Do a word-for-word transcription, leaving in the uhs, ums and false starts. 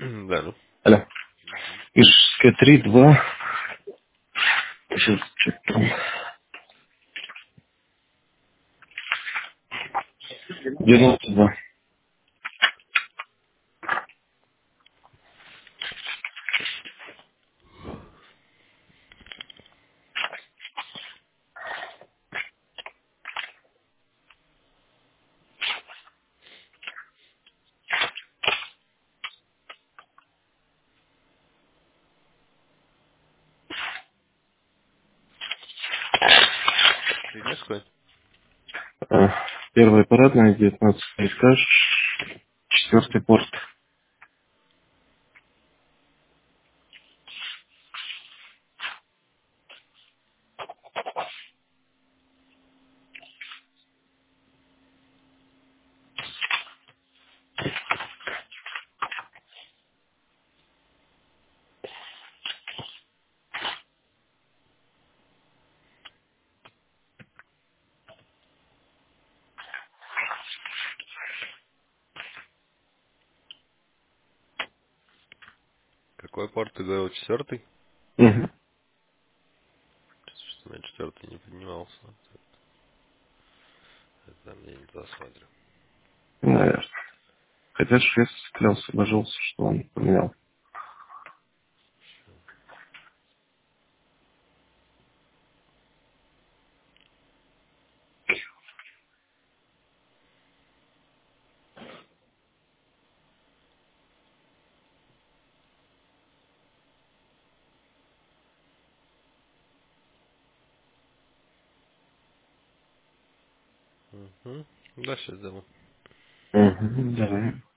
Да, ну. Алло. Ижская три, два. Сейчас что-то там. девяносто два. Соединяешь какой? А, Первая парадная, девятнадцатый этаж, четвертый порт. Какой порт ты говорил? Четвертый? Угу. Что-то у меня четвертый не поднимался. Это я не туда смотрю. Наверное. Хотя шесть клялся, божился, что он поменял. Угу. Да, сейчас сделаю. Угу, давай.